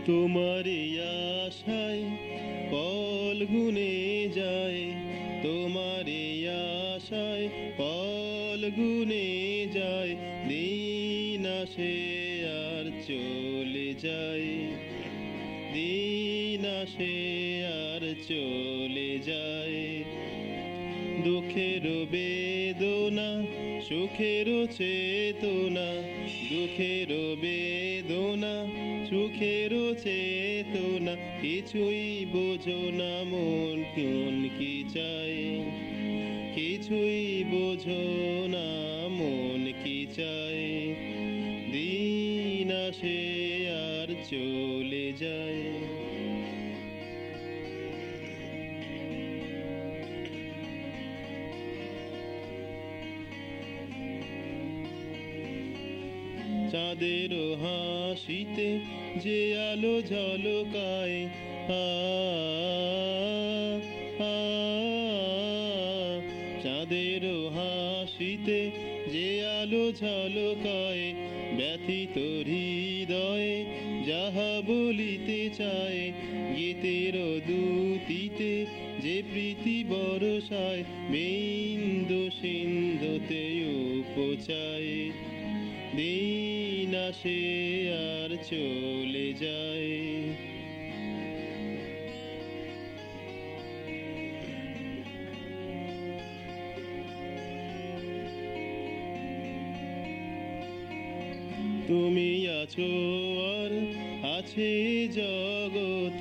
তোমারই আশায় পল গুনে যায়, তোমারই আশায় পল গুনে যায়, দিন আসে আর চলে যায়, দিন আসে আর চলে যায়। দুঃখের বেদনা সুখের চেতনা, দুঃখের বেদনা সুখের চেতনা, কিছুই বোঝো না মন কোন কি চায়, কিছুই বোঝো না মন কি চায়, দিন আসে আর চলে যায়। চাঁদের হাসিতে যে আলো ঝলকায়, চাঁদের হাসিতে যে আলো ঝলকায়, ব্যথিত হৃদয়ে যাহা বলিতে চায়, গীতের দুতিতে যে প্রীতি বরসায়, বিন্দু সিন্ধুতে উপচায়, দিন আসে আর চলে যায়। তুমি আছো আর আছে জগৎ,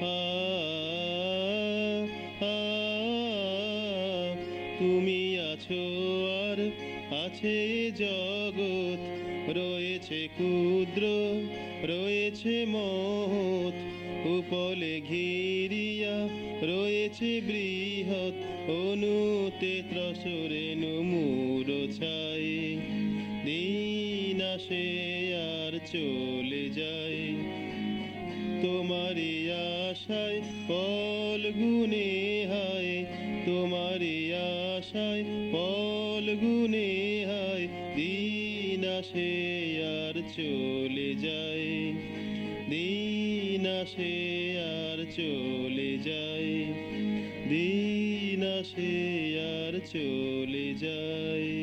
তুমি আছো আর আছে জগৎ, রয়েছে ক্ষুদ্র রয়েছে মহৎ, উপলে ঘিরিয়া রয়েছে বৃহৎ, অনুতে ত্রসরেণু মূঢ়ছায়, দিন আসে আর চলে যায়। তোমারই আশায় পল গুনে হয়, তোমারই আশায় পল গুনে হয়, দিন আসে আর চলে যায়, দিন আসে আর চলে যায়, দিন আসে আর চলে যায়।